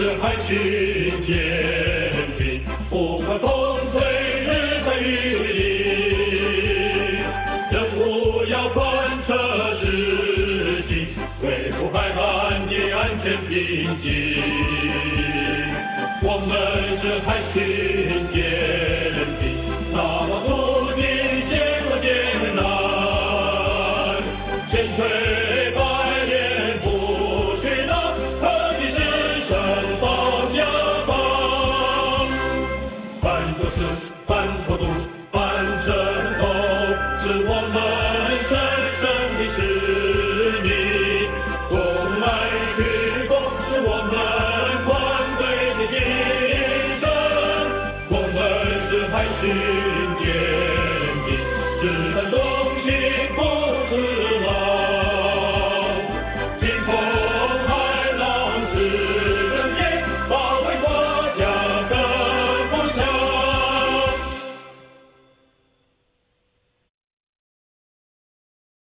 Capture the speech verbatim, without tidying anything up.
是海军舰艇，不管风吹日晒雨淋，任务要贯彻至极，维护海岸的安全平静。我们是海军舰艇，打破注定险恶艰难，千锤百炼不屈难，特地只身保家邦。反左思，反错读，反正头，是我们神圣的使命。公来去风，是我们团队的精神。我们是海军舰。